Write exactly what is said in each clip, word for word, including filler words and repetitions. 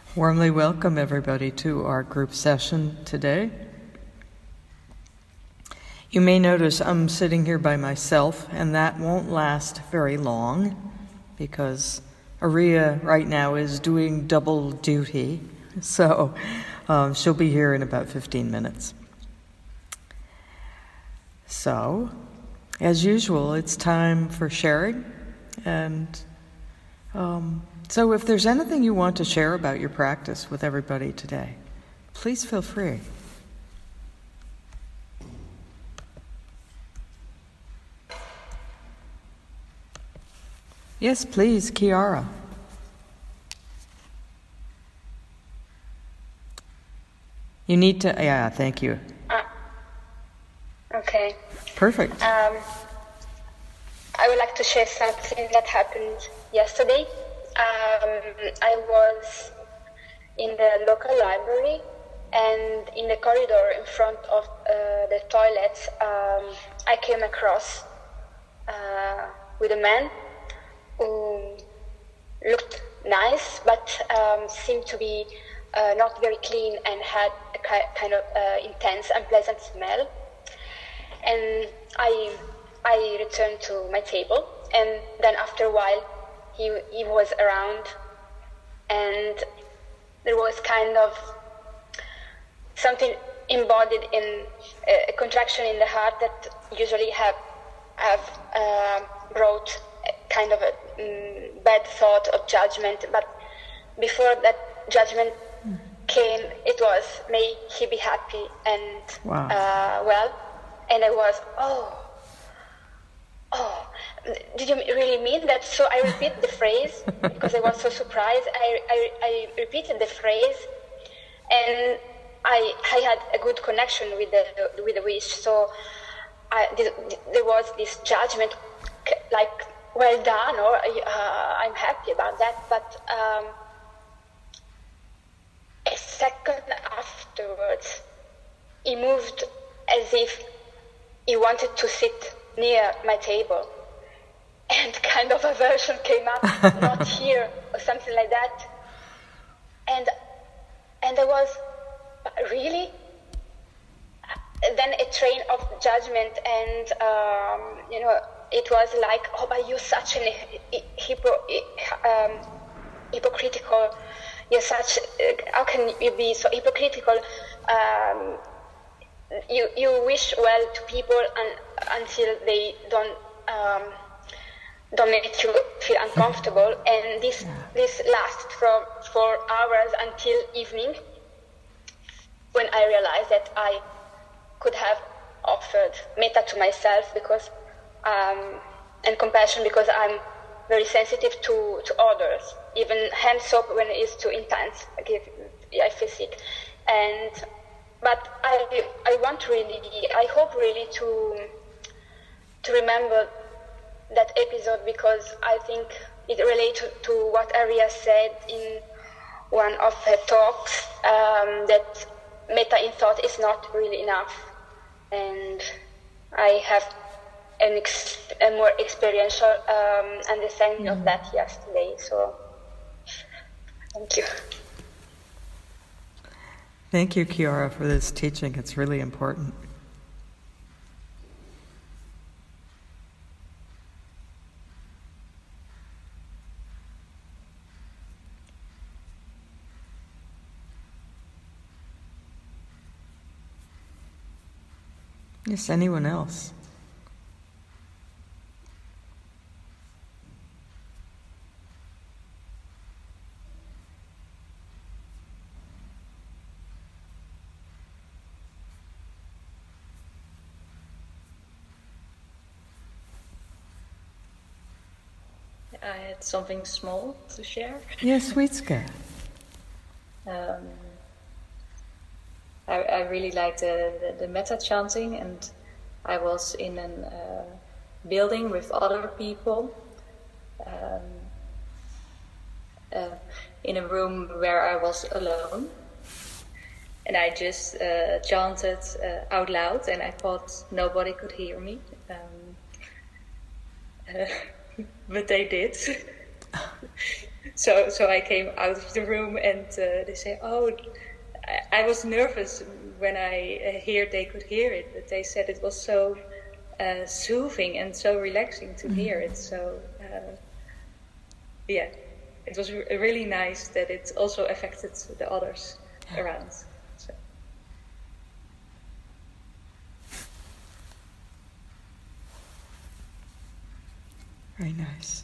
Warmly welcome everybody to our group session today. You may notice I'm sitting here by myself, and that won't last very long because Aria right now is doing double duty, so um, she'll be here in about fifteen minutes. So, as usual, it's time for sharing, and um, so if there's anything you want to share about your practice with everybody today, please feel free. Yes, please, Kiara. You need to, yeah, thank you. Uh, okay. Perfect. Um, I would like to share something that happened yesterday. Um, I was in the local library, and in the corridor in front of uh, the toilets, um, I came across uh, with a man who looked nice, but um, seemed to be uh, not very clean and had a kind of uh, intense, unpleasant smell. And I, I returned to my table, and then after a while, he he was around, and there was kind of something embodied in a, a contraction in the heart that usually have have uh, brought kind of a um, bad thought of judgment, but before that judgment came, it was, may he be happy and wow. uh, well, and I was, oh, oh, did you really mean that? So I repeat the phrase, because I was so surprised, I, I, I repeated the phrase, and I, I had a good connection with the, with the wish, so I, there was this judgment, like, well done, or uh, I'm happy about that, but um, a second afterwards, he moved as if he wanted to sit near my table, and kind of aversion came up, not here, or something like that, and and I was, really? Then a train of judgment, and um, you know, it was like, oh, but you're such an hypo, um, hypocritical, you're such, uh, how can you be so hypocritical? Um, you you wish well to people and, until they don't um, don't make you feel uncomfortable, and this this lasts from four hours until evening, when I realized that I could have offered metta to myself, because um, and compassion, because I'm very sensitive to, to others. Even hand soap when it is too intense, I, give, I feel sick. And but I I want really, I hope really to to remember that episode, because I think it relates to what Aria said in one of her talks, um, that metta in thought is not really enough. And I have an ex- a more experiential um, understanding mm. of that yesterday. So, thank you. Thank you, Kiara, for this teaching. It's really important. Yes, anyone else? I had something small to share. Yes, Sweetska. Um, I, I really liked the, the, the metta chanting, and I was in a uh, building with other people, um, uh, in a room where I was alone, and I just uh, chanted uh, out loud, and I thought nobody could hear me, um, uh, but they did. So, so I came out of the room, and uh, they say, "Oh, I, I was nervous when I uh, heard they could hear it, but they said it was so uh, soothing and so relaxing to mm-hmm. hear it." So, uh, yeah, it was re- really nice that it also affected the others around. So. Very nice.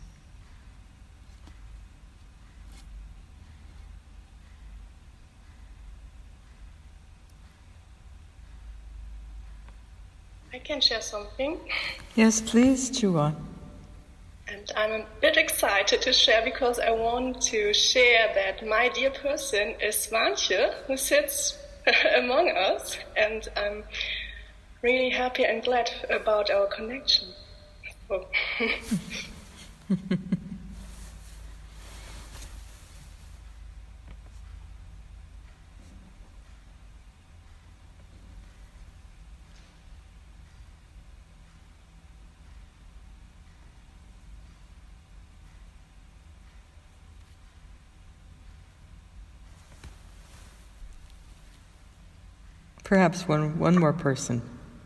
I can share something. Yes, please, Chuan. And I'm a bit excited to share because I want to share that my dear person is Swantje, who sits among us, and I'm really happy and glad about our connection. So. Perhaps one one more person.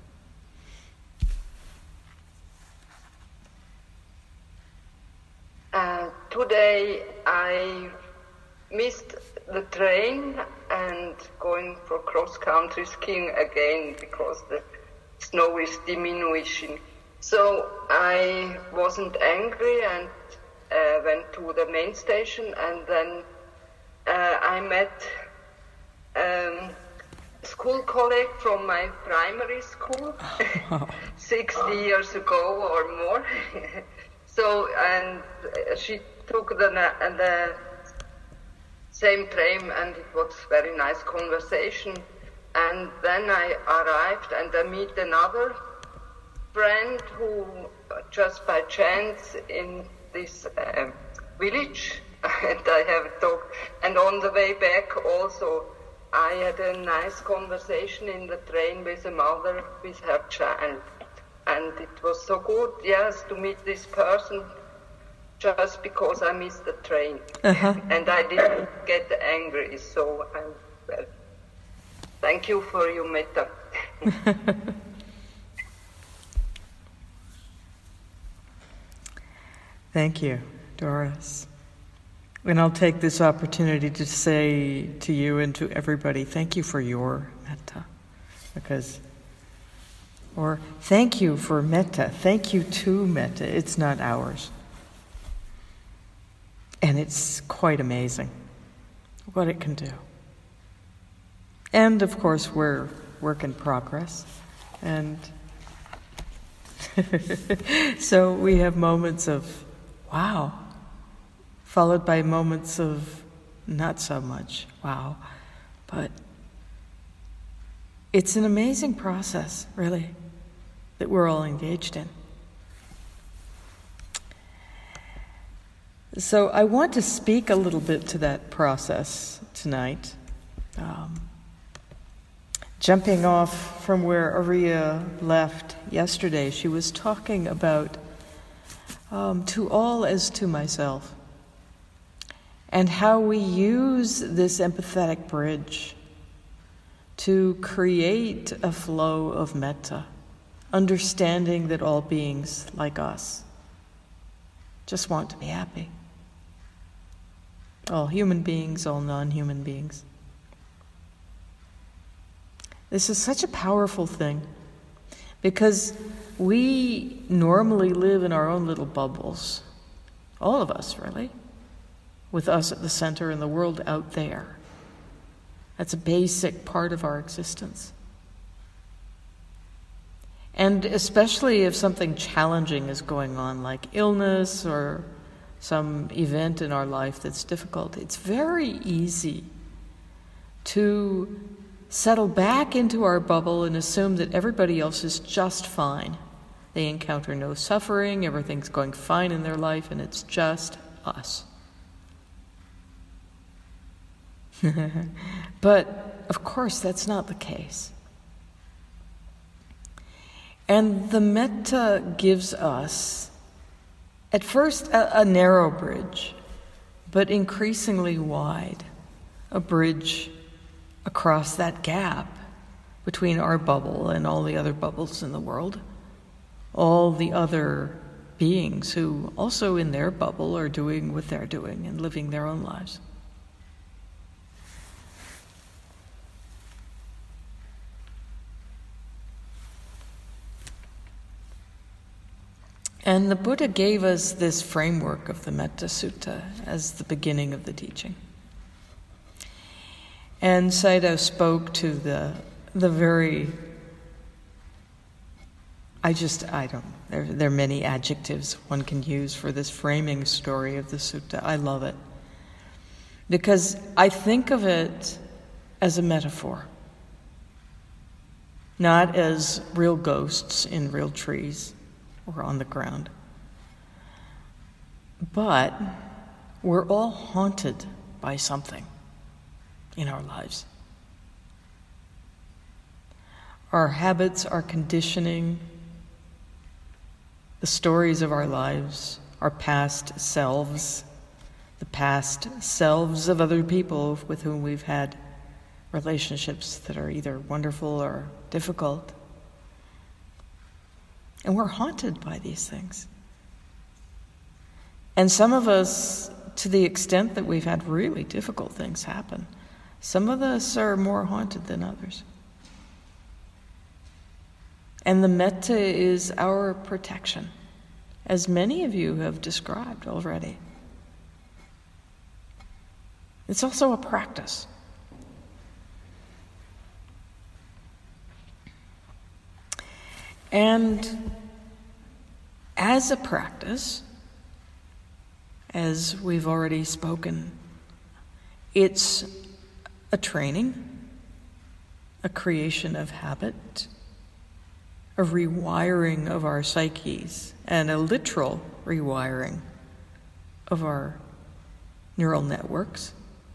Uh, today I missed the train and going for cross-country skiing again because the snow is diminishing. So I wasn't angry and uh, went to the main station, and then uh, I met um, school colleague from my primary school sixty years ago or more. So, and she took the, the same train, and it was very nice conversation. And then I arrived and I meet another friend who just by chance in this uh, village, and I have talked. And on the way back also, I had a nice conversation in the train with a mother with her child. And it was so good, yes, to meet this person just because I missed the train. Uh-huh. And I didn't get angry, so I'm, well, thank you for your metta. Thank you, Doris. And I'll take this opportunity to say to you and to everybody, thank you for your metta. Because, or thank you for metta. Thank you to metta. It's not ours. And it's quite amazing what it can do. And of course, we're work in progress. And so we have moments of, wow, followed by moments of not so much, wow. But it's an amazing process, really, that we're all engaged in. So I want to speak a little bit to that process tonight. Um, jumping off from where Aria left yesterday, she was talking about um, to all as to myself, and how we use this empathetic bridge to create a flow of metta, understanding that all beings like us just want to be happy. All human beings, all non-human beings. This is such a powerful thing because we normally live in our own little bubbles. All of us, really. With us at the center and the world out there. That's a basic part of our existence. And especially if something challenging is going on, like illness or some event in our life that's difficult, it's very easy to settle back into our bubble and assume that everybody else is just fine. They encounter no suffering, everything's going fine in their life, and it's just us. But, of course, that's not the case. And the metta gives us, at first, a, a narrow bridge but increasingly wide, a bridge across that gap between our bubble and all the other bubbles in the world, all the other beings who also in their bubble are doing what they're doing and living their own lives. And the Buddha gave us this framework of the Metta Sutta as the beginning of the teaching. And Sayadaw spoke to the the very, I just, I don't, there, there are many adjectives one can use for this framing story of the sutta. I love it. Because I think of it as a metaphor, not as real ghosts in real trees or on the ground. But we're all haunted by something in our lives. Our habits, our conditioning, the stories of our lives, our past selves, the past selves of other people with whom we've had relationships that are either wonderful or difficult. And we're haunted by these things. And some of us, to the extent that we've had really difficult things happen, some of us are more haunted than others. And the metta is our protection, as many of you have described already. It's also a practice. And as a practice, as we've already spoken, it's a training, a creation of habit, a rewiring of our psyches, and a literal rewiring of our neural networks.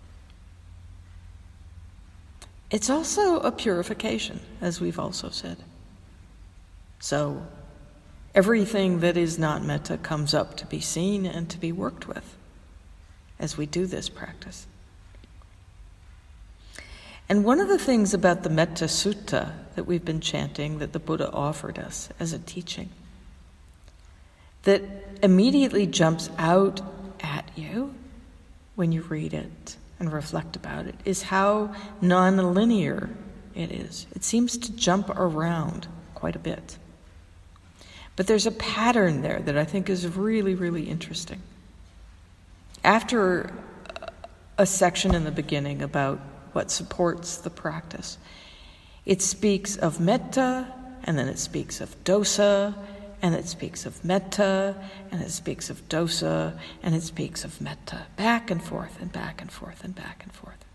It's also a purification, as we've also said. So everything that is not metta comes up to be seen and to be worked with as we do this practice. And one of the things about the Metta Sutta that we've been chanting, that the Buddha offered us as a teaching, that immediately jumps out at you when you read it and reflect about it, is how non-linear it is. It seems to jump around quite a bit. But there's a pattern there that I think is really, really interesting. After a section in the beginning about what supports the practice, it speaks of metta, and then it speaks of dosa, and it speaks of metta, and it speaks of dosa, and it speaks of metta, back and forth and back and forth and back and forth.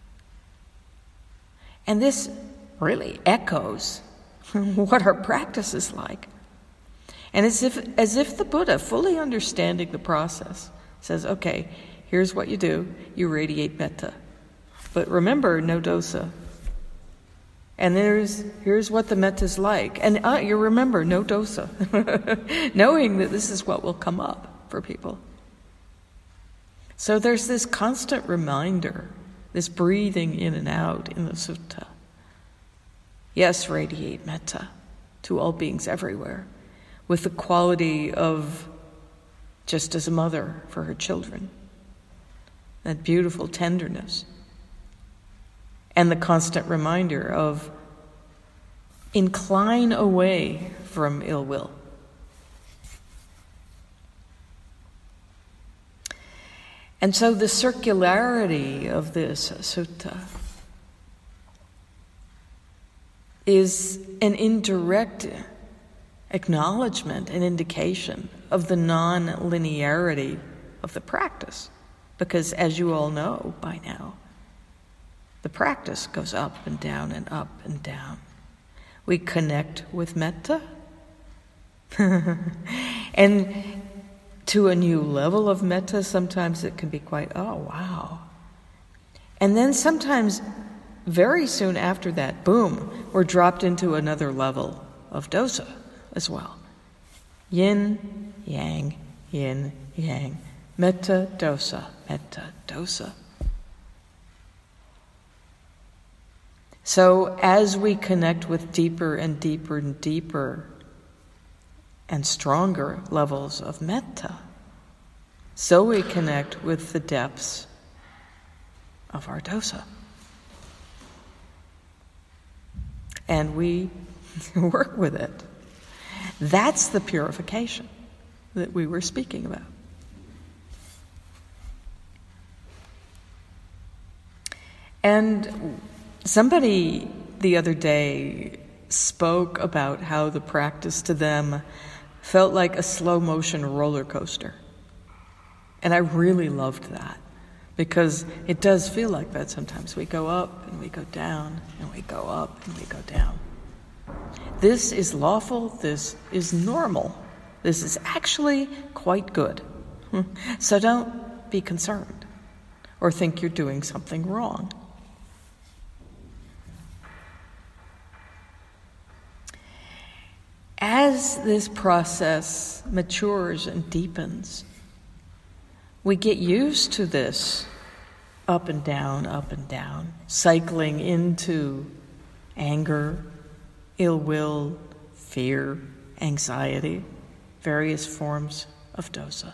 And this really echoes what our practice is like. And as if, as if the Buddha, fully understanding the process, says, okay, here's what you do. You radiate metta. But remember, no dosa. And there's here's what the metta's like. And uh, you remember, no dosa. Knowing that this is what will come up for people. So there's this constant reminder, this breathing in and out in the sutta. Yes, radiate metta to all beings everywhere, with the quality of just as a mother for her children. That beautiful tenderness. And the constant reminder of incline away from ill will. And so the circularity of this sutta is an indirect acknowledgement, an indication of the non-linearity of the practice. Because as you all know by now, the practice goes up and down and up and down. We connect with metta. And to a new level of metta, sometimes it can be quite, oh, wow. And then sometimes, very soon after that, boom, we're dropped into another level of dosa as well. Yin, yang, yin, yang. Metta, dosa, metta, dosa. So as we connect with deeper and deeper and deeper and stronger levels of metta, so we connect with the depths of our dosa. And we work with it. That's the purification that we were speaking about. And somebody the other day spoke about how the practice to them felt like a slow motion roller coaster. And I really loved that, because it does feel like that sometimes. We go up and we go down and we go up and we go down. This is lawful, this is normal, this is actually quite good. So don't be concerned or think you're doing something wrong. As this process matures and deepens, we get used to this up and down, up and down, cycling into anger, ill will, fear, anxiety, various forms of dosa.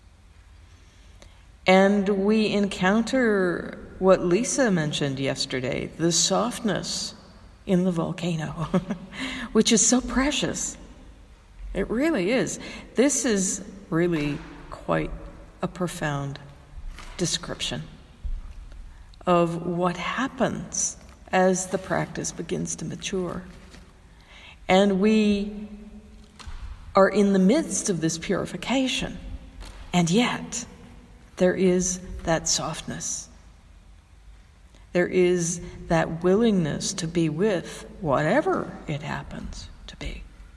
And we encounter what Lisa mentioned yesterday, the softness in the volcano, which is so precious. It really is. This is really quite a profound description of what happens as the practice begins to mature. And we are in the midst of this purification, and yet there is that softness. There is that willingness to be with whatever it happens to be.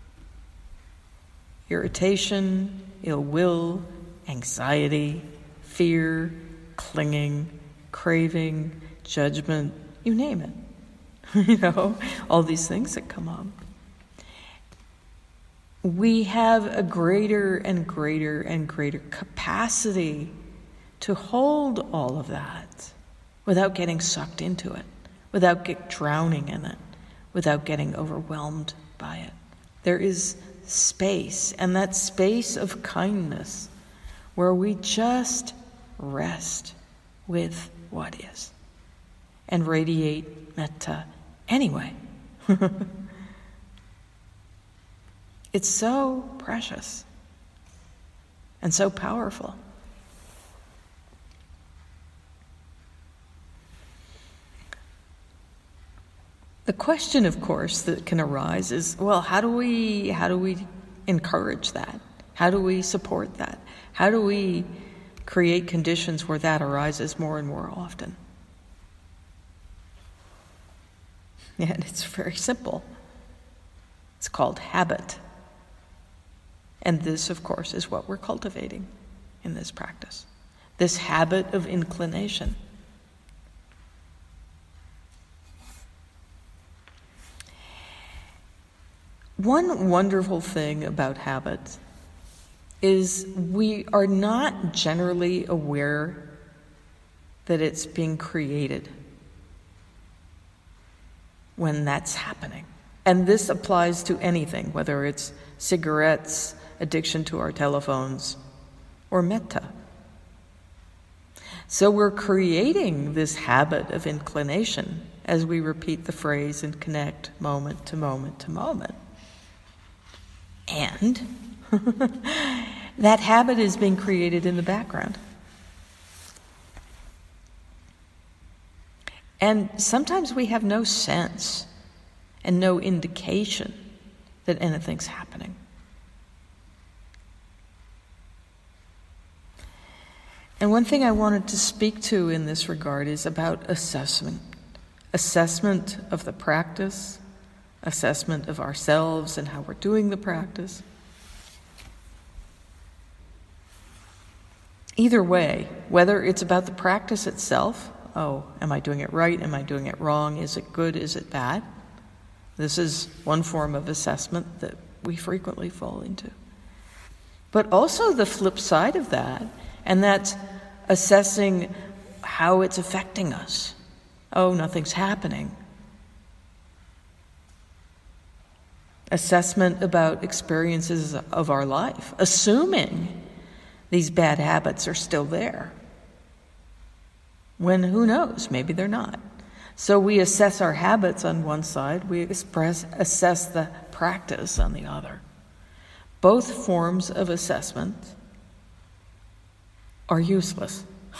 Irritation, ill will, anxiety, fear, clinging, craving, judgment, you name it. You know, all these things that come up. We have a greater and greater and greater capacity to hold all of that without getting sucked into it, without get drowning in it, without getting overwhelmed by it. There is space, and that space of kindness where we just rest with what is and radiate metta anyway. It's so precious and so powerful. The question, of course, that can arise is, well, how do we how do we encourage that? How do we support that? How do we create conditions where that arises more and more often? And it's very simple. It's called habit. And this, of course, is what we're cultivating in this practice. This habit of inclination. One wonderful thing about habit is we are not generally aware that it's being created when that's happening. And this applies to anything, whether it's cigarettes, addiction to our telephones, or metta. So we're creating this habit of inclination as we repeat the phrase and connect moment to moment to moment. And that habit is being created in the background. And sometimes we have no sense and no indication that anything's happening. And one thing I wanted to speak to in this regard is about assessment. Assessment of the practice, assessment of ourselves and how we're doing the practice. Either way, whether it's about the practice itself, oh, am I doing it right? Am I doing it wrong? Is it good? Is it bad? This is one form of assessment that we frequently fall into. But also the flip side of that, and that's assessing how it's affecting us. Oh, nothing's happening. Assessment about experiences of our life, assuming these bad habits are still there. When, who knows, maybe they're not. So we assess our habits on one side, we express, assess the practice on the other. Both forms of assessment are useless.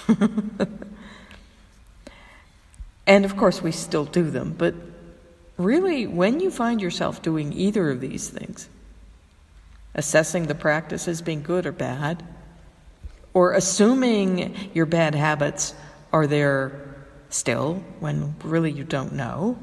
And of course we still do them, but really when you find yourself doing either of these things, assessing the practice as being good or bad, or assuming your bad habits are there still when really you don't know,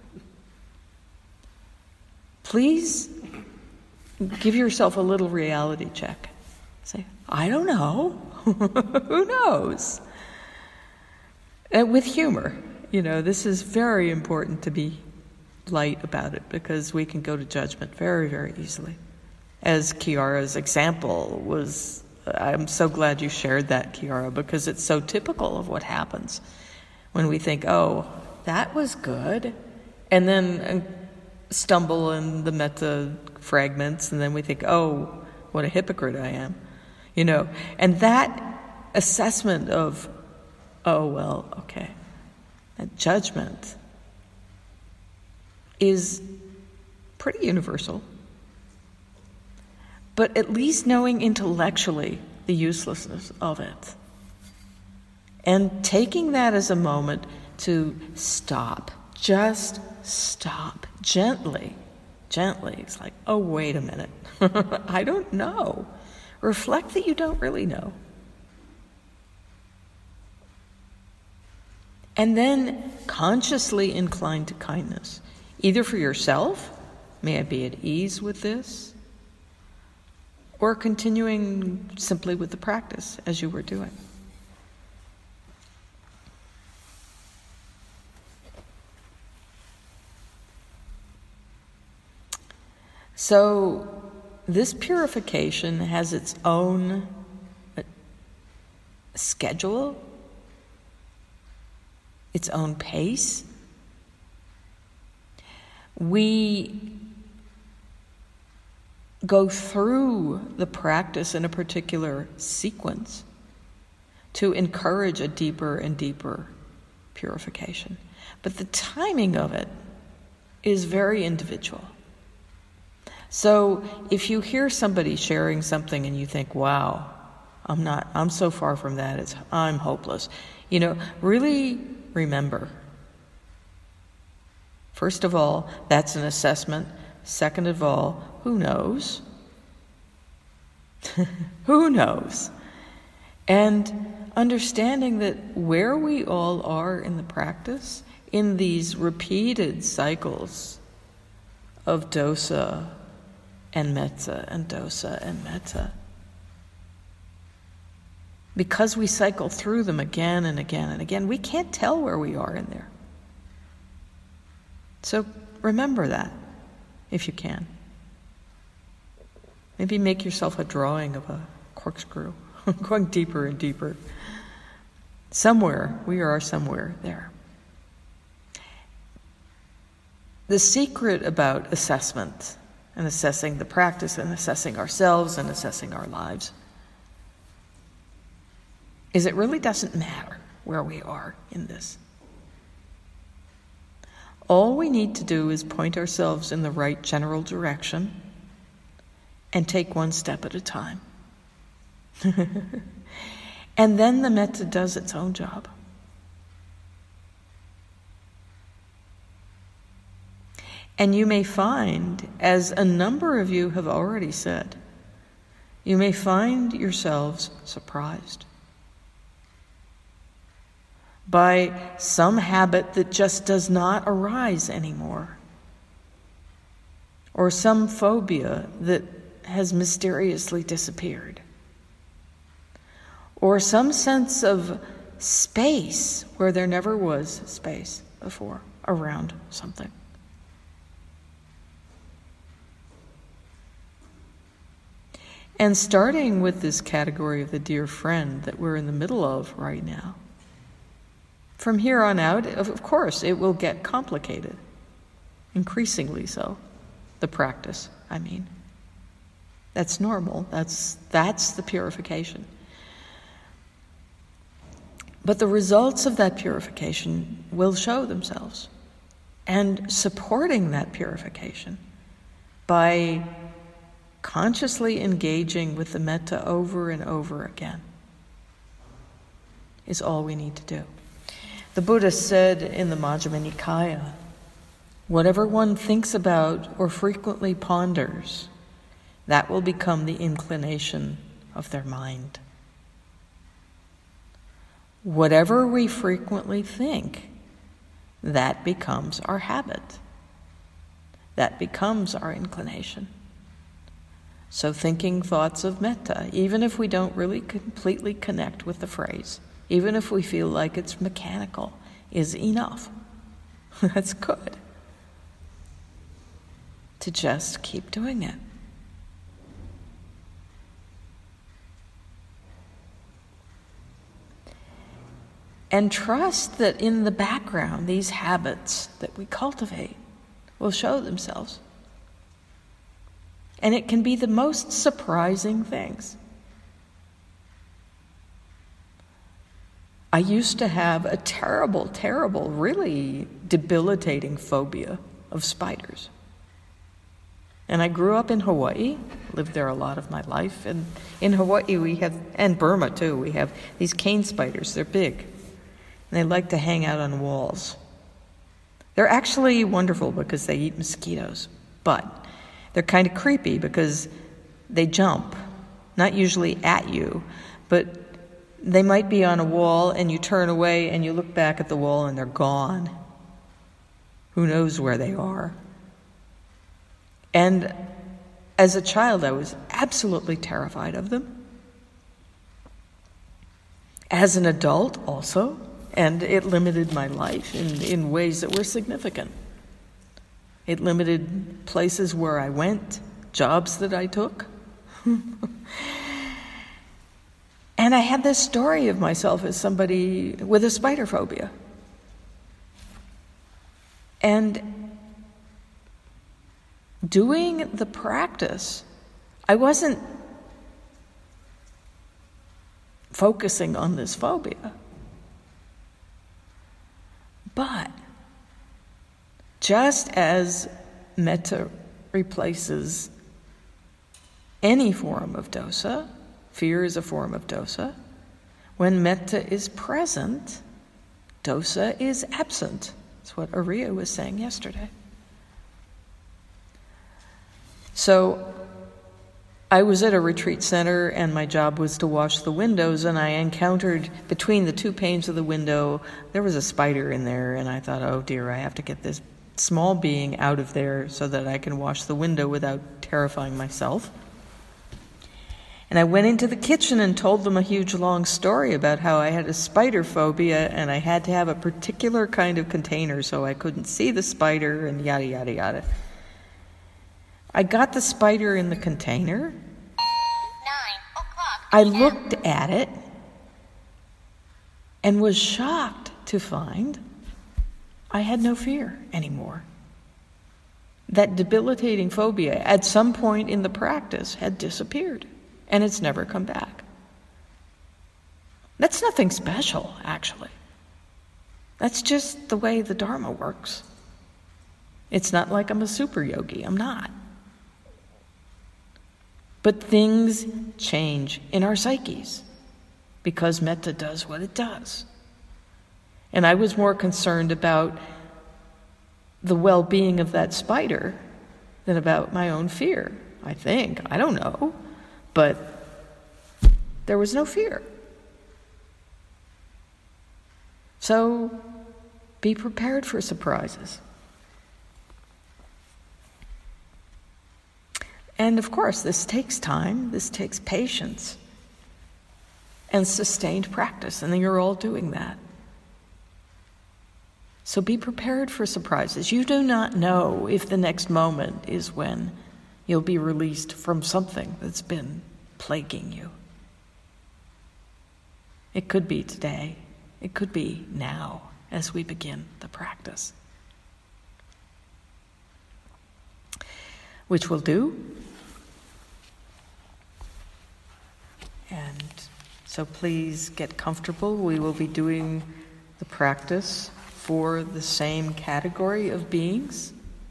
please give yourself a little reality check. Say, I don't know. Who knows? And with humor. You know, this is very important to be light about it because we can go to judgment very, very easily. As Chiara's example was, I'm so glad you shared that, Chiara, because it's so typical of what happens when we think, oh, that was good, and then stumble in the metta fragments, and then we think, oh, what a hypocrite I am. You know, and that assessment of, oh, well, okay, that judgment is pretty universal. But at least knowing intellectually the uselessness of it. And taking that as a moment to stop. Just stop. Gently. Gently. It's like, oh, wait a minute. I don't know. Reflect that you don't really know. And then consciously incline to kindness. Either for yourself, may I be at ease with this, or continuing simply with the practice as you were doing. So this purification has its own schedule, its own pace. We go through the practice in a particular sequence to encourage a deeper and deeper purification. But the timing of it is very individual. So if you hear somebody sharing something and you think, wow, I'm not, I'm so far from that, it's, I'm hopeless. You know, really remember, first of all, that's an assessment. Second of all, who knows? Who knows? And understanding that where we all are in the practice, in these repeated cycles of dosa and metta and dosa and metta, because we cycle through them again and again and again, we can't tell where we are in there. So remember that, if you can. Maybe make yourself a drawing of a corkscrew, going deeper and deeper. Somewhere, we are somewhere there. The secret about assessment and assessing the practice and assessing ourselves and assessing our lives is it really doesn't matter where we are in this. All we need to do is point ourselves in the right general direction and take one step at a time. And then the metta does its own job. And you may find, as a number of you have already said, you may find yourselves surprised by some habit that just does not arise anymore, or some phobia that has mysteriously disappeared, or some sense of space where there never was space before around something. And starting with this category of the dear friend that we're in the middle of right now, from here on out, of course, it will get complicated, increasingly so, the practice, I mean. That's normal. That's, that's the purification. But the results of that purification will show themselves. And supporting that purification by consciously engaging with the metta over and over again is all we need to do. The Buddha said in the Majjhima Nikaya, whatever one thinks about or frequently ponders, that will become the inclination of their mind. Whatever we frequently think, that becomes our habit. That becomes our inclination. So thinking thoughts of metta, even if we don't really completely connect with the phrase, even if we feel like it's mechanical, is enough. That's good. To just keep doing it. And trust that in the background, these habits that we cultivate will show themselves. And it can be the most surprising things. I used to have a terrible, terrible, really debilitating phobia of spiders. And I grew up in Hawaii, lived there a lot of my life. And in Hawaii we have, and Burma too, we have these cane spiders. They're big. And they like to hang out on walls. They're actually wonderful because they eat mosquitoes. But they're kind of creepy because they jump, not usually at you, but they might be on a wall and you turn away and you look back at the wall and they're gone. Who knows where they are? And as a child, I was absolutely terrified of them. As an adult also, and it limited my life in, in ways that were significant. It limited places where I went, jobs that I took. And I had this story of myself as somebody with a spider phobia. And doing the practice, I wasn't focusing on this phobia. But just as metta replaces any form of dosa, fear is a form of dosa, when metta is present, dosa is absent. That's what Ariya was saying yesterday. So I was at a retreat center and my job was to wash the windows, and I encountered between the two panes of the window, there was a spider in there, and I thought, oh dear, I have to get this small being out of there so that I can wash the window without terrifying myself. And I went into the kitchen and told them a huge long story about how I had a spider phobia and I had to have a particular kind of container so I couldn't see the spider and yada, yada, yada. I got the spider in the container. I looked at it and was shocked to find I had no fear anymore. That debilitating phobia at some point in the practice had disappeared, and it's never come back. That's nothing special, actually. That's just the way the Dharma works. It's not like I'm a super yogi. I'm not. But things change in our psyches because metta does what it does. And I was more concerned about the well-being of that spider than about my own fear, I think. I don't know. But there was no fear. So be prepared for surprises. And of course, this takes time, this takes patience, and sustained practice, and you're all doing that. So be prepared for surprises. You do not know if the next moment is when you'll be released from something that's been plaguing you. It could be today. It could be now as we begin the practice. Which we'll do. And so please get comfortable. We will be doing the practice for the same category of beings,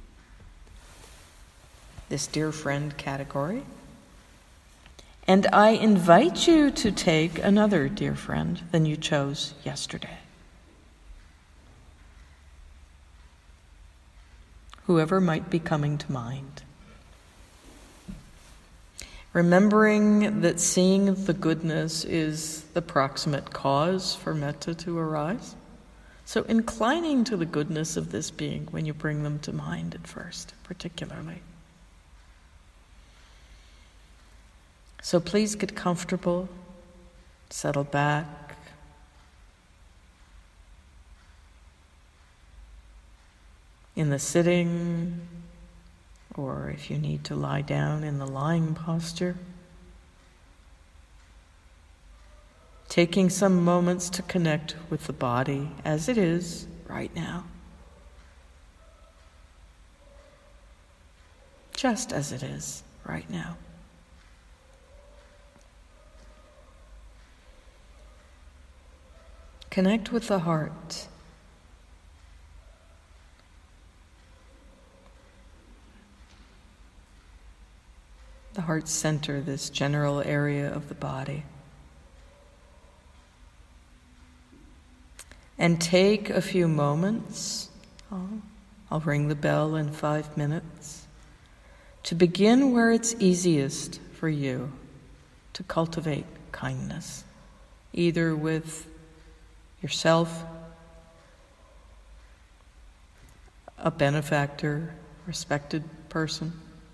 this dear friend category. And I invite you to take another dear friend than you chose yesterday. Whoever might be coming to mind. Remembering that seeing the goodness is the proximate cause for metta to arise. So inclining to the goodness of this being when you bring them to mind at first, particularly. So please get comfortable, settle back. In the sitting, or if you need to lie down in the lying posture. Taking some moments to connect with the body as it is right now. Just as it is right now. Connect with the heart. The heart center, this general area of the body. And take a few moments, I'll, I'll ring the bell in five minutes, to begin where it's easiest for you to cultivate kindness, either with yourself, a benefactor, respected person,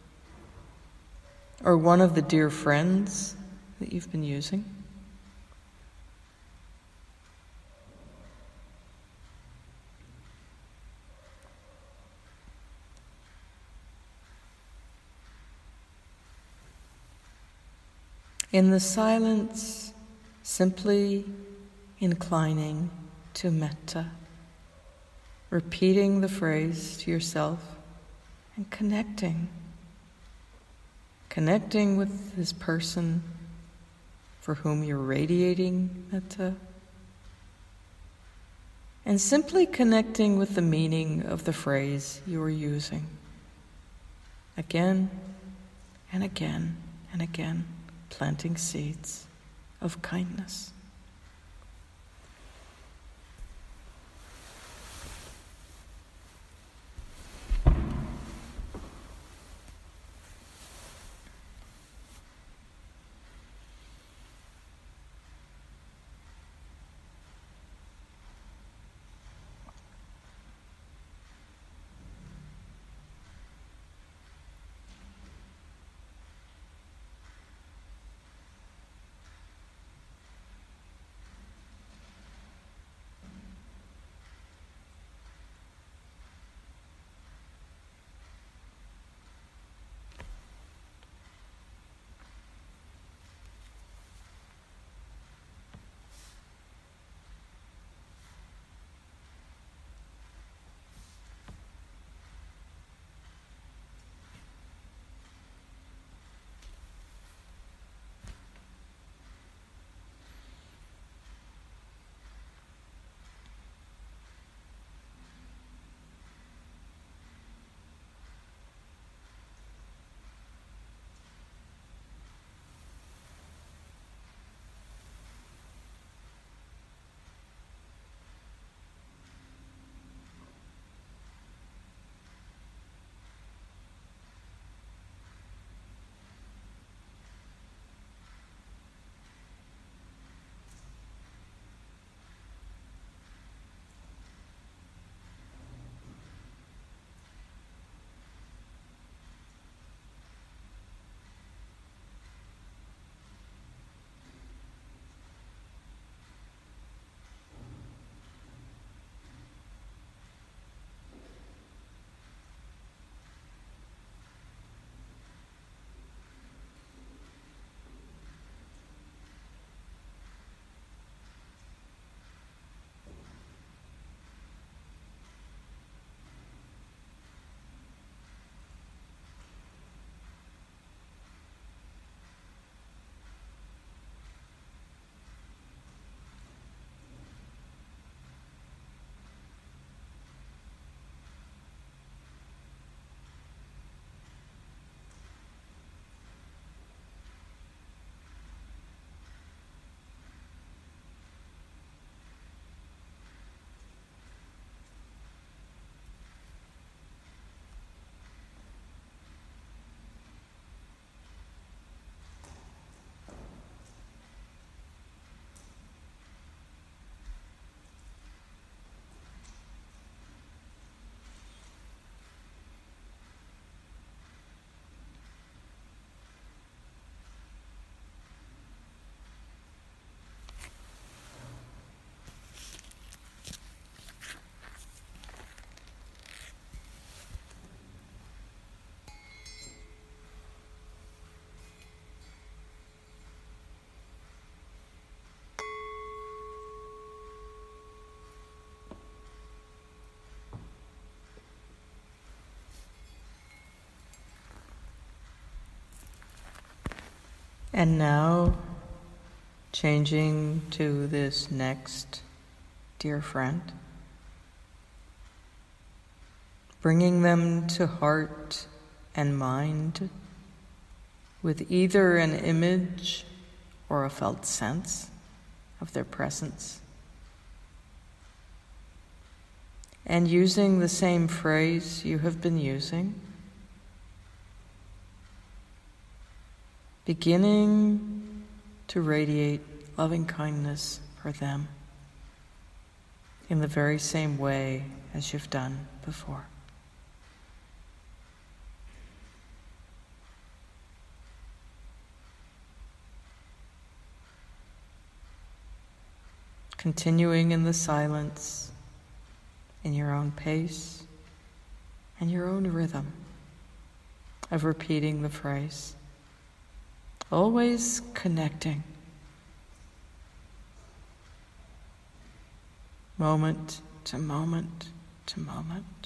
or one of the dear friends that you've been using. In the silence, simply inclining to metta, repeating the phrase to yourself and connecting. Connecting with this person for whom you're radiating metta, and simply connecting with the meaning of the phrase you are using. Again and again and again, planting seeds of kindness. And now, changing to this next dear friend, bringing them to heart and mind with either an image or a felt sense of their presence. And using the same phrase you have been using, beginning to radiate loving kindness for them in the very same way as you've done before. Continuing in the silence, in your own pace and your own rhythm of repeating the phrase. Always connecting, moment to moment to moment.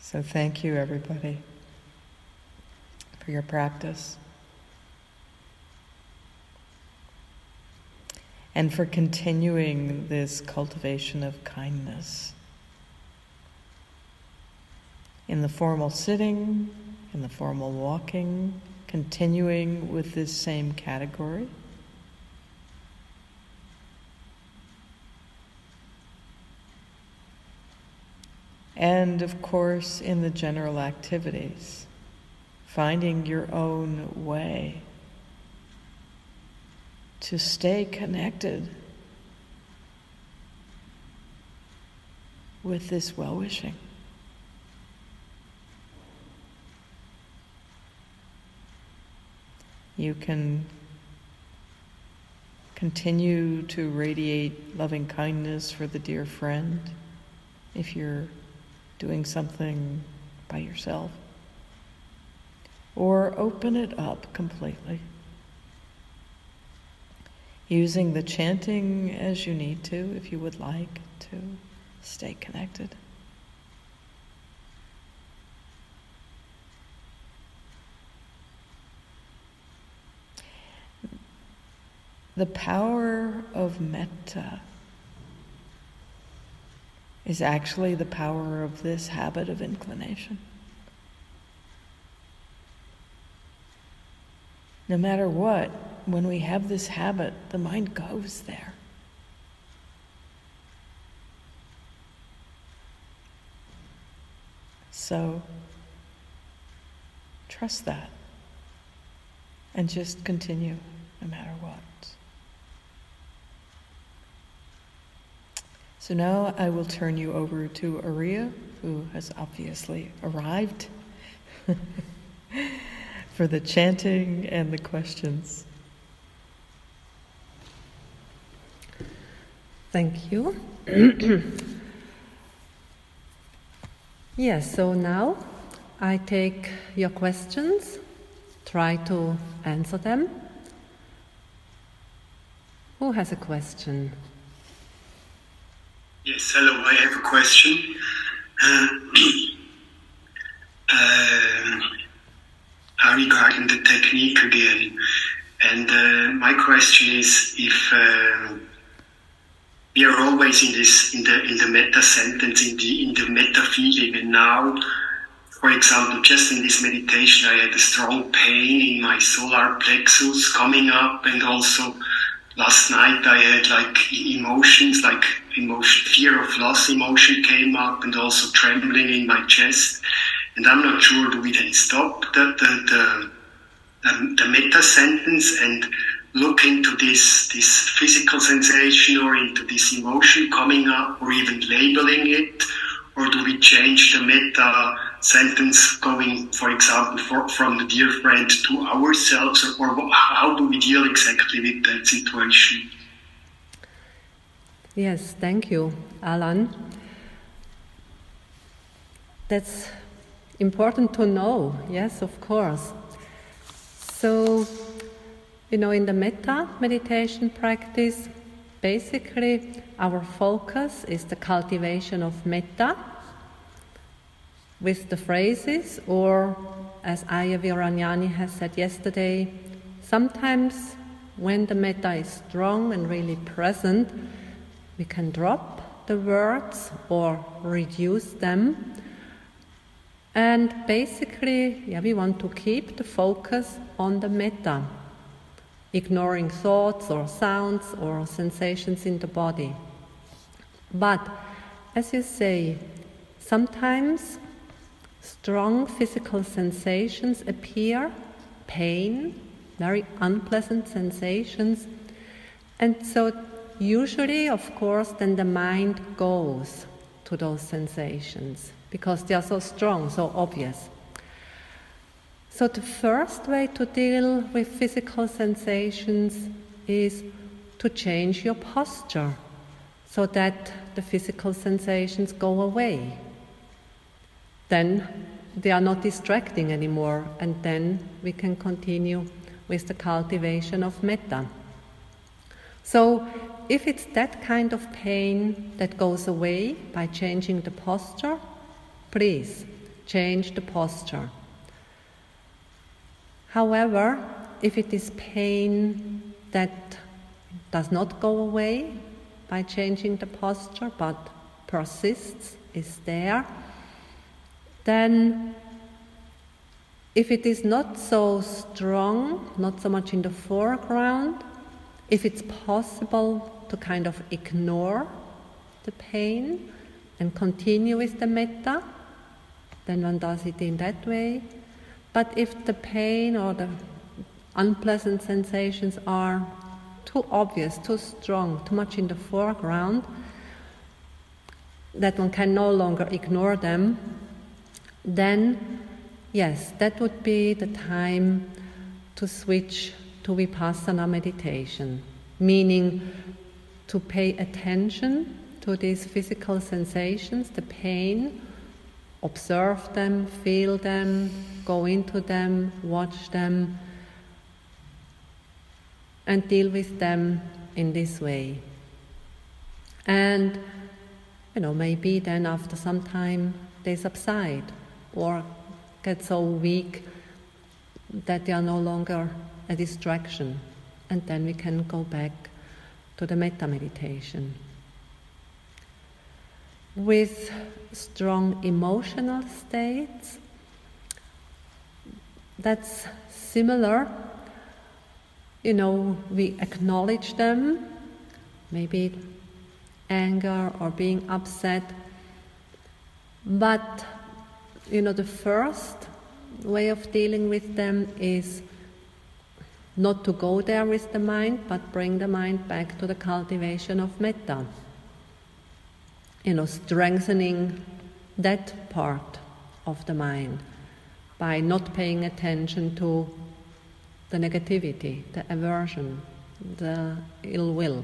So thank you, everybody, for your practice. And for continuing this cultivation of kindness in the formal sitting, in the formal walking, continuing with this same category. And of course, in the general activities, finding your own way to stay connected with this well-wishing. You can continue to radiate loving kindness for the dear friend if you're doing something by yourself, or open it up completely, using the chanting as you need to, if you would like to stay connected. The power of metta is actually the power of this habit of inclination. No matter what, when we have this habit, the mind goes there. So, trust that and just continue no matter what. So now I will turn you over to Ariya, who has obviously arrived for the chanting and the questions. Thank you. Yes, so now I take your questions, try to answer them. Who has a question? Yes, hello, I have a question. Uh, uh, regarding the technique again. And uh, my question is if uh, we are always in this, in the in the metta sentence, in the in the metta feeling, and now, for example, just in this meditation, I had a strong pain in my solar plexus coming up, and also last night I had like emotions, like emotion, fear of loss emotion came up, and also trembling in my chest. And I'm not sure, do we then stop the the the, the, the metta sentence and look into this this physical sensation or into this emotion coming up, or even labeling it, or do we change the metta sentence going, for example, for, from the dear friend to ourselves, or, or how do we deal exactly with that situation? Yes, thank you, Alan. That's important to know, yes, of course. So, you know, in the metta meditation practice, basically our focus is the cultivation of metta with the phrases, or as Ayya Viranyani has said yesterday, sometimes when the metta is strong and really present, we can drop the words or reduce them. And basically, yeah, we want to keep the focus on the metta, ignoring thoughts or sounds or sensations in the body. But, as you say, sometimes strong physical sensations appear, pain, very unpleasant sensations, and so usually, of course, then the mind goes to those sensations because they are so strong, so obvious. So the first way to deal with physical sensations is to change your posture so that the physical sensations go away. Then they are not distracting anymore, and then we can continue with the cultivation of metta. So if it's that kind of pain that goes away by changing the posture, please change the posture. However, if it is pain that does not go away by changing the posture, but persists, is there, then if it is not so strong, not so much in the foreground, if it's possible to kind of ignore the pain and continue with the metta, then one does it in that way. But if the pain or the unpleasant sensations are too obvious, too strong, too much in the foreground, that one can no longer ignore them, then yes, that would be the time to switch to Vipassana meditation, meaning to pay attention to these physical sensations, the pain, observe them, feel them, go into them, watch them, and deal with them in this way. And, you know, maybe then after some time they subside or get so weak that they are no longer a distraction. And then we can go back to the metta meditation. With strong emotional states, that's similar. You know, we acknowledge them, maybe anger or being upset. But, you know, the first way of dealing with them is not to go there with the mind, but bring the mind back to the cultivation of metta. You know, strengthening that part of the mind by not paying attention to the negativity, the aversion, the ill will.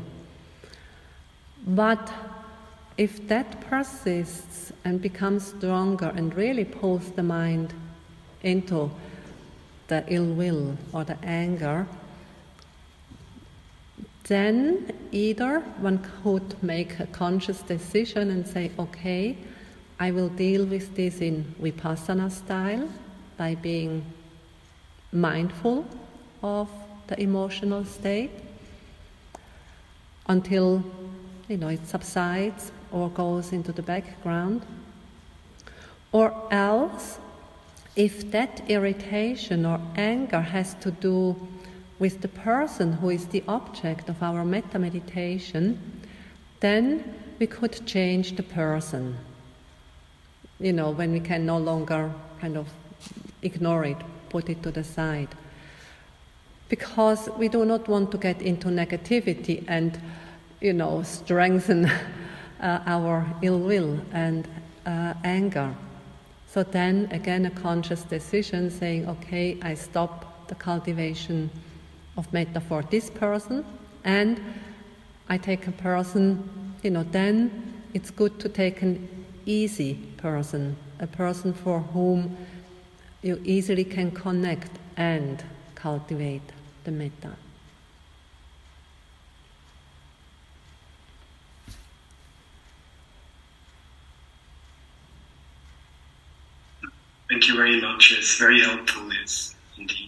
But if that persists and becomes stronger and really pulls the mind into the ill will or the anger, then either one could make a conscious decision and say, okay, I will deal with this in Vipassana style by being mindful of the emotional state until, you know, it subsides or goes into the background. Or else, if that irritation or anger has to do with the person who is the object of our metta meditation, then we could change the person. You know, when we can no longer kind of ignore it, put it to the side. Because we do not want to get into negativity and, you know, strengthen uh, our ill will and uh, anger. So then, again, a conscious decision saying, okay, I stop the cultivation of metta for this person, and I take a person, you know, then it's good to take an easy person, a person for whom you easily can connect and cultivate the metta. Thank you very much. It's very helpful, yes, indeed.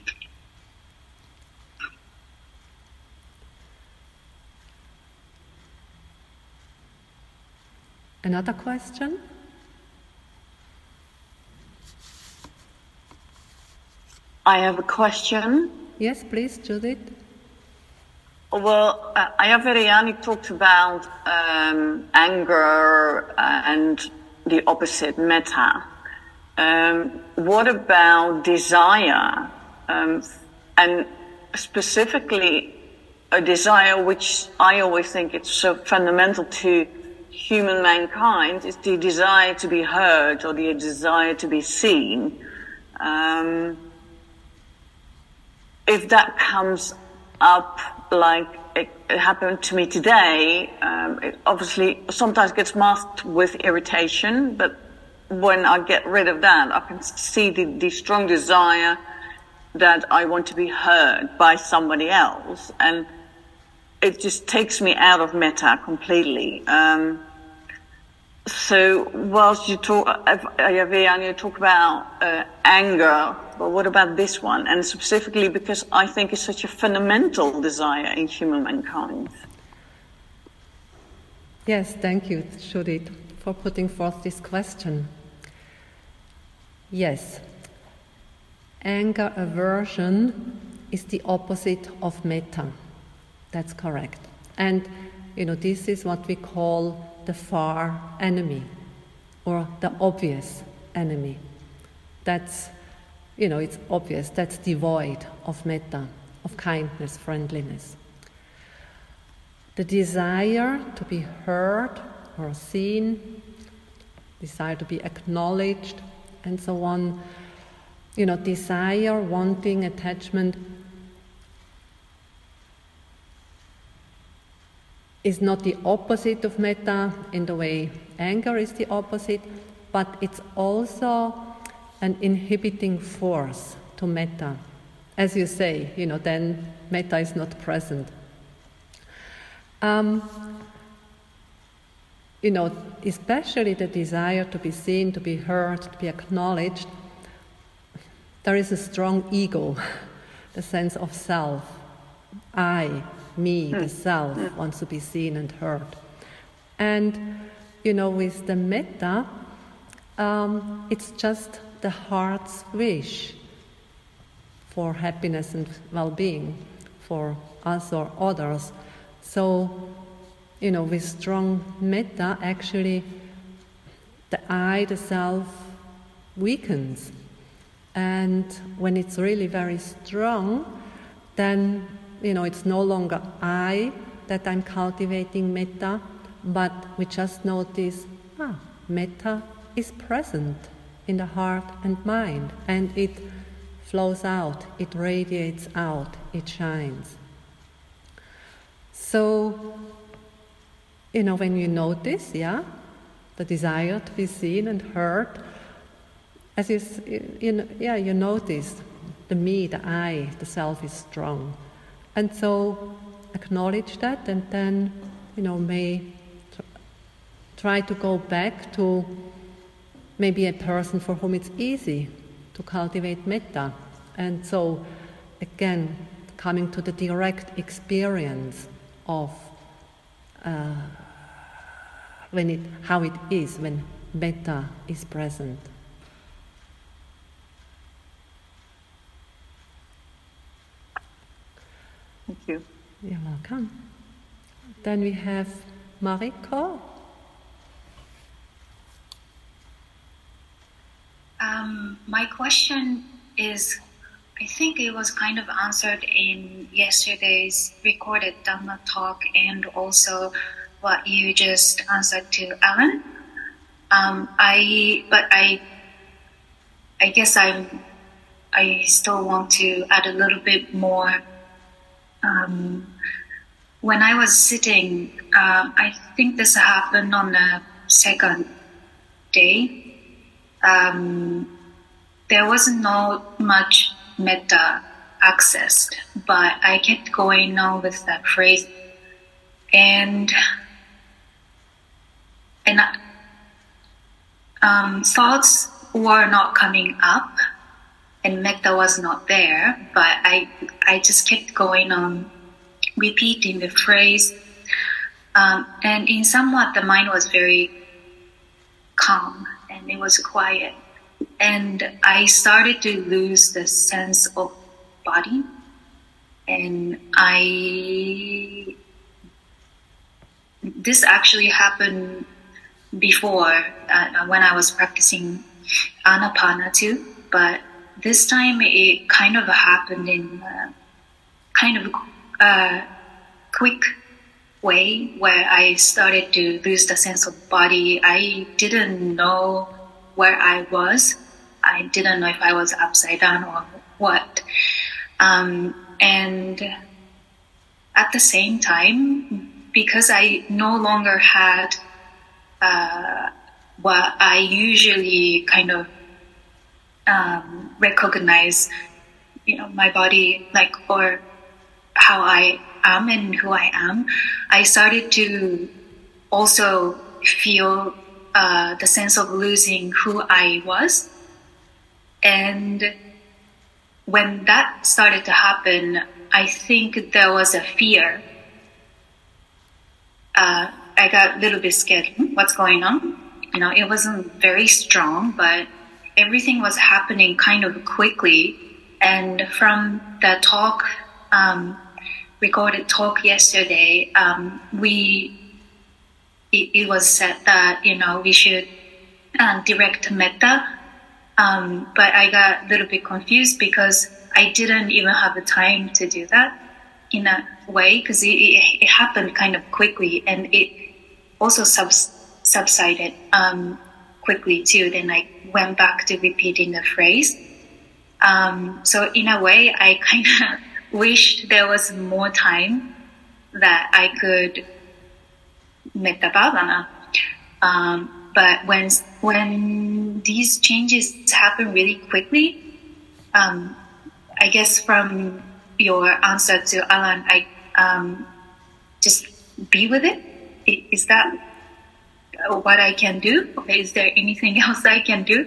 Another question? I have a question. Yes, please, Judith. Well, uh, Ayavirayani talked about um, anger and the opposite, metta. Um, what about desire? Um, and specifically, a desire which I always think it's so fundamental to human mankind is the desire to be heard or the desire to be seen. Um, if that comes up like it, it happened to me today, um, it obviously sometimes gets masked with irritation, but when I get rid of that, I can see the, the strong desire that I want to be heard by somebody else, and it just takes me out of metta completely. Um, so whilst you talk, Ayyaveyan, you talk about uh, anger, but what about this one? And specifically because I think it's such a fundamental desire in human mankind. Yes, thank you, Judith, for putting forth this question. Yes, anger aversion is the opposite of metta. That's correct. And, you know, this is what we call the far enemy, or the obvious enemy. That's, you know, it's obvious, that's devoid of metta, of kindness, friendliness. The desire to be heard or seen, desire to be acknowledged, and so on, you know, desire, wanting, attachment, is not the opposite of metta in the way anger is the opposite, but it's also an inhibiting force to metta. As you say, you know, then metta is not present. Um, you know, especially the desire to be seen, to be heard, to be acknowledged, there is a strong ego, the sense of self. I, me, the self, wants to be seen and heard. And, you know, with the metta, um, it's just the heart's wish for happiness and well-being for us or others. So, you know, with strong metta, actually, the I, the self, weakens. And when it's really very strong, then, you know, it's no longer I that I'm cultivating metta, but we just notice, ah, metta is present in the heart and mind, and it flows out, it radiates out, it shines. So, you know, when you notice, yeah, the desire to be seen and heard, as you, you know, yeah, you notice the me, the I, the self is strong. And so acknowledge that, and then, you know, may tr- try to go back to maybe a person for whom it's easy to cultivate metta. And so, again, coming to the direct experience of uh, when it, how it is when metta is present. Thank you. You're welcome. Then we have Mariko. Um, my question is, I think it was kind of answered in yesterday's recorded Dhamma talk, and also what you just answered to Alan. Um, I, but I, I guess I'm, I still want to add a little bit more. Um, when I was sitting, um, I think this happened on the second day. Um, there wasn't not much metta accessed, but I kept going on with that phrase, and and um, thoughts were not coming up, and metta was not there, but I I just kept going on, repeating the phrase, um, and in somewhat the mind was very calm and it was quiet, and I started to lose the sense of body, and I this actually happened before uh, when I was practicing Anapana too, but this time it kind of happened in a kind of uh, quick way where I started to lose the sense of body. I didn't know where I was. I didn't know if I was upside down or what. Um, and at the same time, because I no longer had uh, what I usually kind of um, recognize, you know, my body, like, or how I am and who I am, I started to also feel uh, the sense of losing who I was. And when that started to happen, I think there was a fear. Uh, I got a little bit scared. What's going on? You know, it wasn't very strong, but everything was happening kind of quickly. And from the talk, um, recorded talk yesterday, um, we it, it was said that, you know, we should um, direct metta. Um, but I got a little bit confused because I didn't even have the time to do that in a way, because it, it, it happened kind of quickly, and it also subs- subsided um, quickly too. Then I went back to repeating the phrase. Um, so in a way, I kind of wished there was more time that I could metta bhavana. Um, but when when these changes happen really quickly, um, I guess from your answer to Alan, I um, just be with it. Is that what I can do? Is there anything else I can do?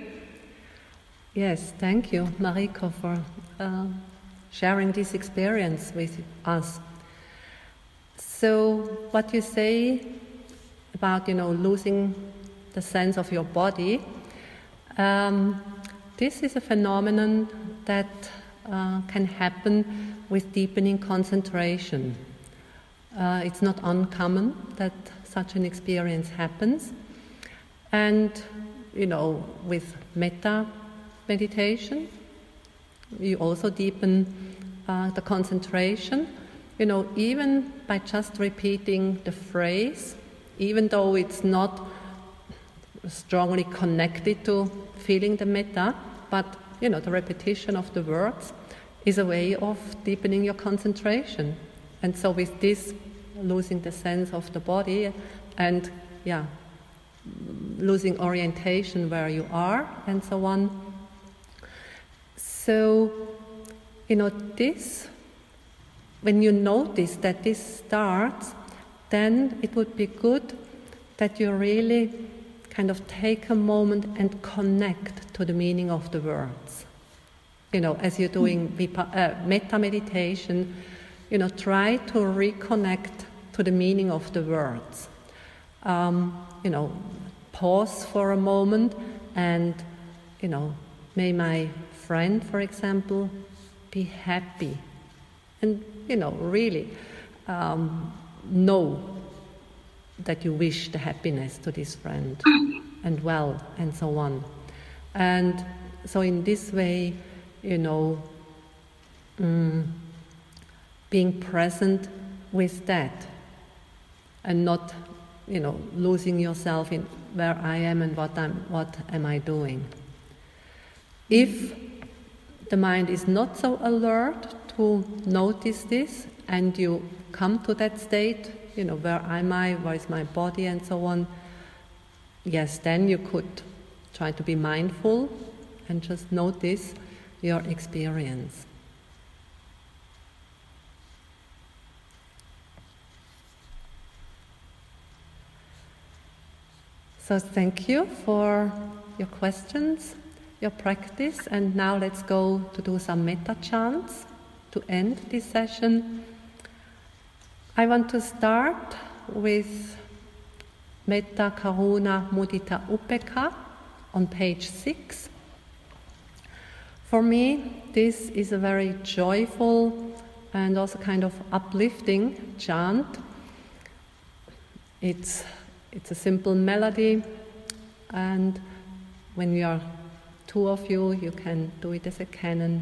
Yes, thank you, Mariko, for uh, sharing this experience with us. So, what you say about, you know, losing the sense of your body, um, this is a phenomenon that uh, can happen with deepening concentration. Uh, it's not uncommon that such an experience happens. And, you know, with metta meditation, you also deepen uh, the concentration, you know, even by just repeating the phrase, even though it's not strongly connected to feeling the metta, but, you know, the repetition of the words is a way of deepening your concentration. And so with this, losing the sense of the body and, yeah, losing orientation where you are and so on. So, you know, this, when you notice that this starts, then it would be good that you really kind of take a moment and connect to the meaning of the words. You know, as you're doing vipa- uh, metta meditation, you know, try to reconnect to the meaning of the words. Um, you know, pause for a moment and, you know, may my friend, for example, be happy. And, you know, really um, know that you wish the happiness to this friend and well and so on. And so in this way, you know, um, being present with that and not, you know, losing yourself in where I am and what I'm, what am I doing. If the mind is not so alert to notice this and you come to that state, you know, where am I, where is my body and so on, yes, then you could try to be mindful and just notice your experience. So thank you for your questions, your practice, and now let's go to do some metta chants to end this session. I want to start with Metta, Karuna, Mudita, Upekkha on page six. For me, this is a very joyful and also kind of uplifting chant. It's It's a simple melody, and when you are two of you, you can do it as a canon.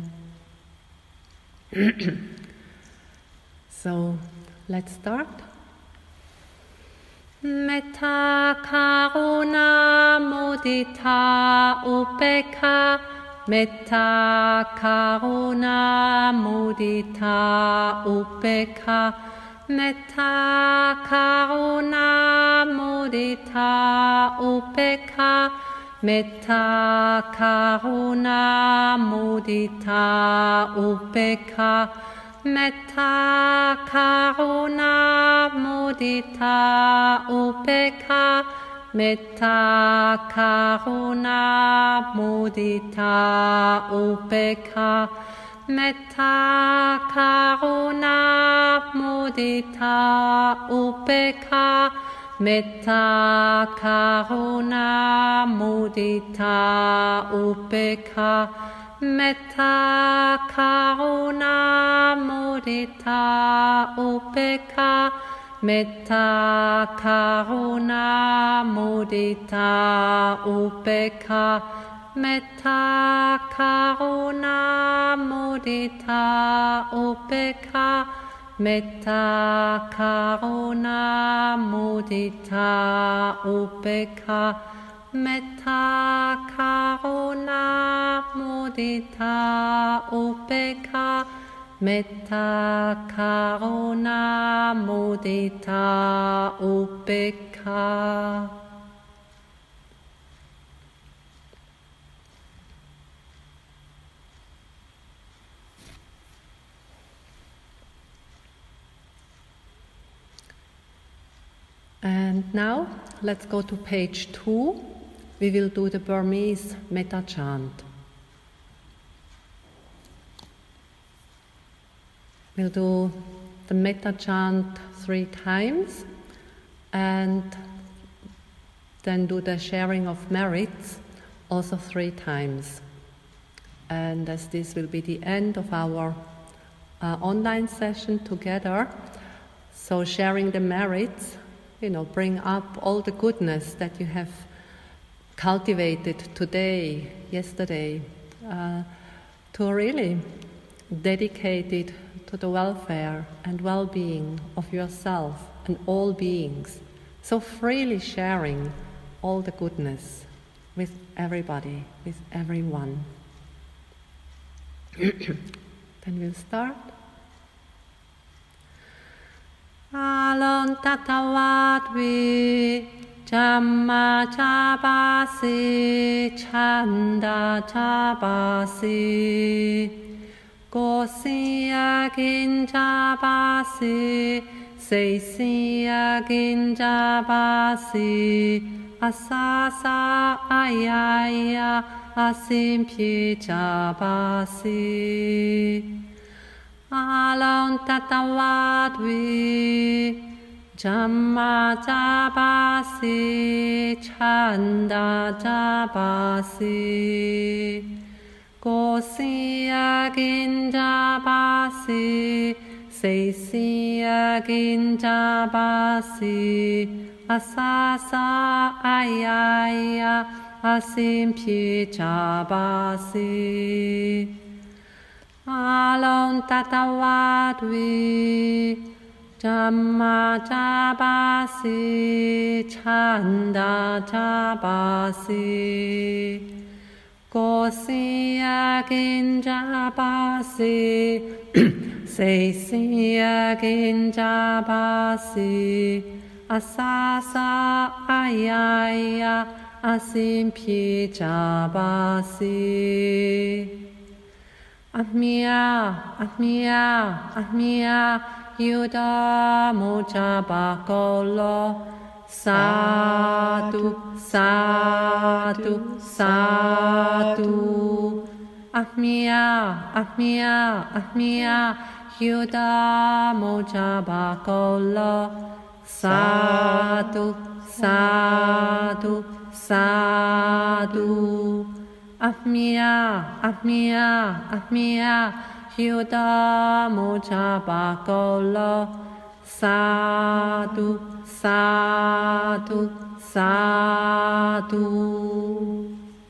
So, let's start. Metta, Karuna, Mudita, Upekkha. Metta, Karuna, Mudita, Upekkha. Metta, Karuna, Mudita, Upekkha. Metta, Karuna, Mudita, Upekkha. Metta, Karuna, Mudita, Upekkha. Metta Karuna Mudita Upekha Metta Karuna Mudita Upekha Metta Karuna Mudita Upekha Metta Karuna Mudita Upekha Metta Karuna Mudita Upekha Metta Karuna Mudita Upekha Metta Karuna Mudita Upekha Metta Karuna Mudita Upekha Metta Karuna Mudita Upekha. And now let's go to page two. We will do the Burmese metta chant. We'll do the metta chant three times and then do the sharing of merits also three times. And as this will be the end of our uh, online session together, so sharing the merits, you know, bring up all the goodness that you have cultivated today, yesterday, uh, to really dedicate it to the welfare and well-being of yourself and all beings. So freely sharing all the goodness with everybody, with everyone. Then we'll start. Alon tatawatvi Jamma chabasi chanda chabasi Gosia ginjabasi Seisia ginjabasi Asasa ayaya Asimpye chabasi Alon tatawatvi Jamma chabasi chanda chabasi Gosia ginjabasi Seisia ginjabasi Asasa ayaya Asimpye chabasi Alon tatawatvi Jamma chabasi chanda chabasi Gosia ginjabasi Seisia ginjabasi Asasa ayaya Asimpye chabasi Ahmiya, ahmiya, ahmiya Yuda mojabakolo Sadu, sadu, sadu Ahmiya, ahmiya, ahmiya Yuda mojabakolo Sadu, sadu, sadu Ahmiya, ahmiya, ahmiya Yuda mojabakolo Sadu, sadu, sadu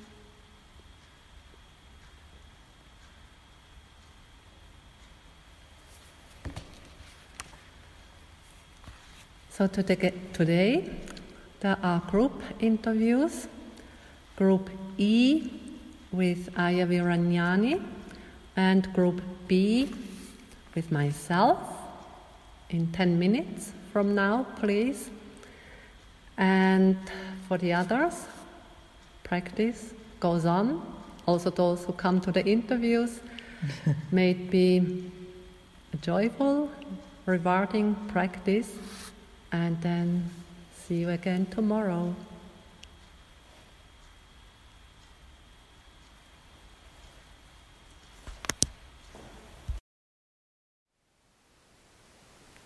So today there are group interviews. Group E with Ayya Viranyani and Group B with myself in ten minutes from now, please. And for the others, practice goes on. Also those who come to the interviews, may it be a joyful, rewarding practice, and then see you again tomorrow.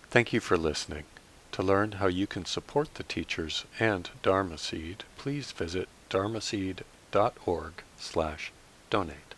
Thank you for listening. To learn how you can support the teachers and Dharma Seed, please visit dharmaseed dot org slash donate.